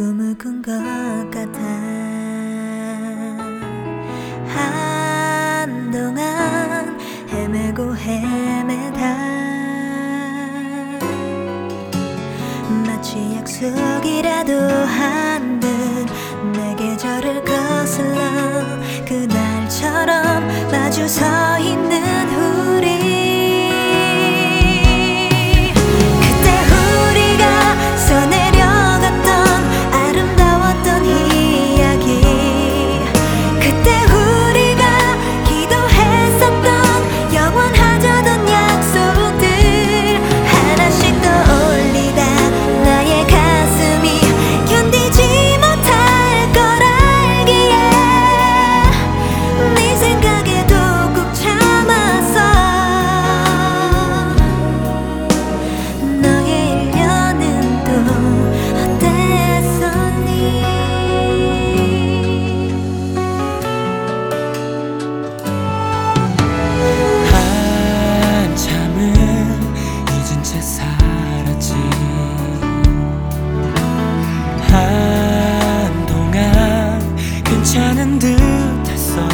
꿈을 꾼 것 같아. 한동안 헤매고 헤매다 마치 약속이라도 한 듯 내 계절을 거슬러 그날처럼 마주 서 있는 우리. 괜찮은 듯했어.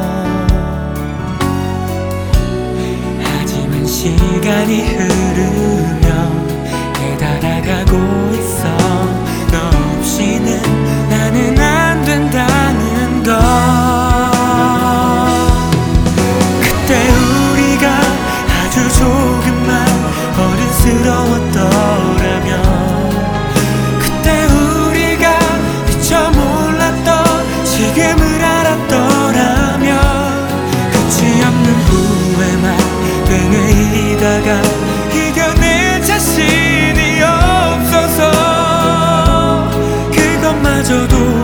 하지만 시간이 흐르며 깨달아가고 있어. 너 없이는 나는 안 된다는 걸. 그때 우리가 아주 조금만 어른스러웠더라면, 그때 우리가 미처 몰랐던 지금을 알았더라면, 끝이 없는 후회만 되뇌이다가 이겨낼 자신이 없어서 그것마저도